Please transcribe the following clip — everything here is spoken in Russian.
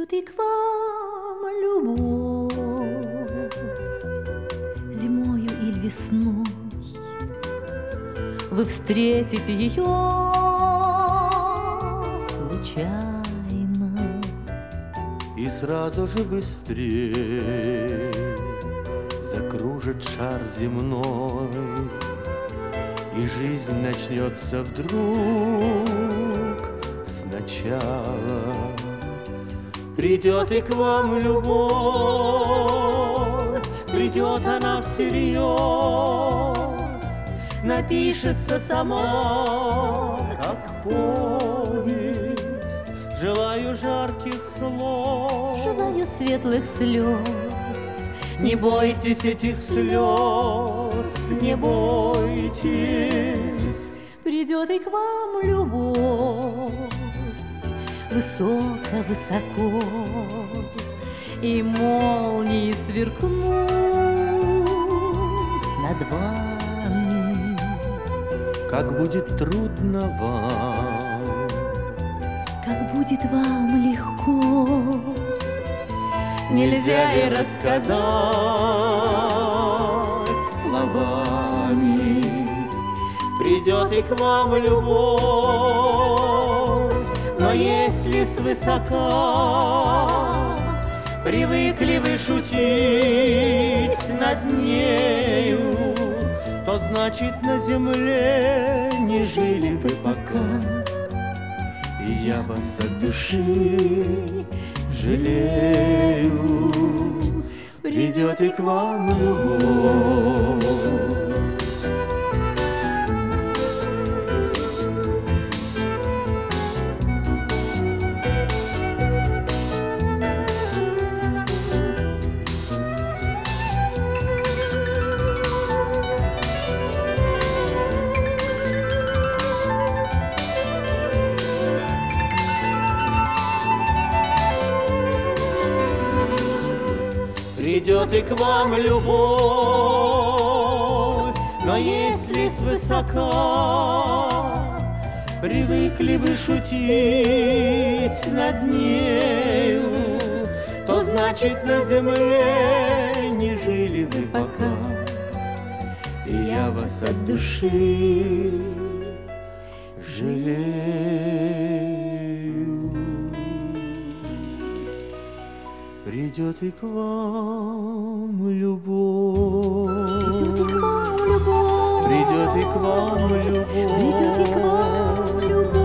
Придет и к вам любовь зимою или весной. Вы встретите ее случайно, и сразу же быстрее закружит шар земной, и жизнь начнется вдруг сначала. Придет и к вам любовь, придет она всерьез, напишется сама, как повесть. Желаю жарких слов, желаю светлых слез. не бойтесь этих слез, не бойтесь. Придет и к вам любовь высоко-высоко, и молнии сверкнут над вами. Как будет трудно вам, как будет вам легко, нельзя и рассказать словами. Придет и к вам любовь, но если свысока привыкли вы шутить над нею, то значит на земле не жили вы пока. И я вас от души жалею. Придет и к вам любовь. Придет и к вам любовь, но если свысока привыкли вы шутить над нею, то значит на земле не жили вы пока. И я вас от души жалею. Придет и к вам любовь, придет и к вам любовь, придет и к вам любовь, придет и к вам любовь.